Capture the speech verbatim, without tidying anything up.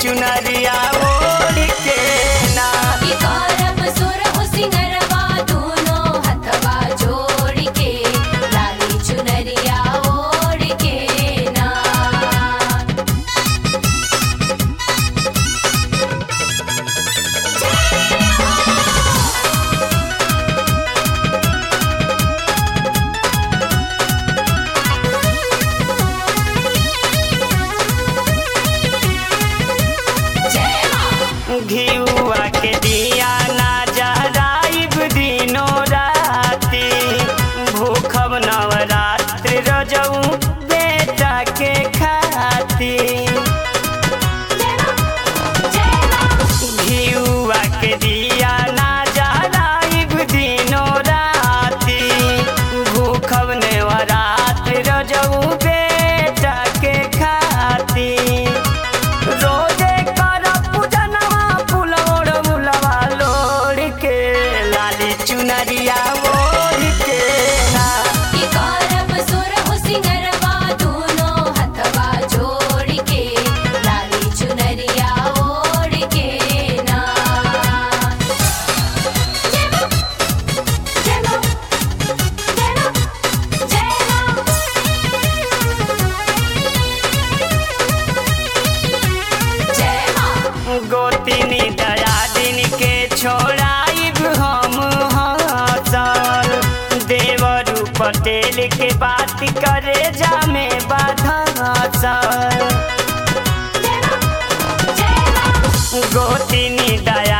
चुनरिया ओढ़ के ना। की करब सुरहु सिंगरवा दोनों हथवा जोड़ के लाली चुनरिया ओढ़ के ना। घिउआ के दिया ना जराइब दिनो राती भूखब नवरात्रि रजऊ बेटा के खाती। घिउआ के दिया ना जराइब दिनो राती भूखब नवरात्रि रजऊ बेटा के खाती। रोजे कर पूजनवा फुलौड़ मुलवा लोड़ के लाली चुनरिया ओढ़ के ना। की करब सुरहु सिंगरवा दोनों हथवा जोड़ के लाली चुनरिया ओढ़ के ना। जय मां जय मां जय मां जय मां जय मां। गोतिनी दया दिन के छोड़ाइब हम हसल देवरू पटेल के बात करे जामे बाधा सल। गोतिनी दया